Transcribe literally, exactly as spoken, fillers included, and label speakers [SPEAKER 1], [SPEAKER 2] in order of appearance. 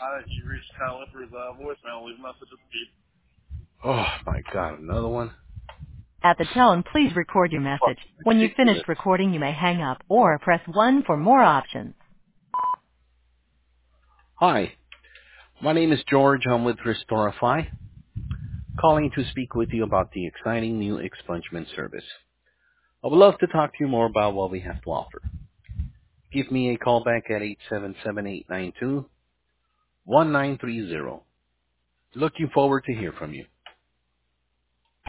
[SPEAKER 1] you reached Kyle Lipper's uh, voicemail. Leave a message at the beep.
[SPEAKER 2] Oh my God, another one?
[SPEAKER 1] At the tone, please record your message.
[SPEAKER 2] Fucking
[SPEAKER 1] When you've
[SPEAKER 2] ridiculous.
[SPEAKER 1] finished recording, you may hang up or press one for more options.
[SPEAKER 2] Hi, my name is George. I'm with Restorify, calling to speak with you about the exciting new expungement service. I would love to talk to you more about what we have to offer. Give me a call back at eight seven seven, eight nine two, one nine three zero. Looking forward to hear from you.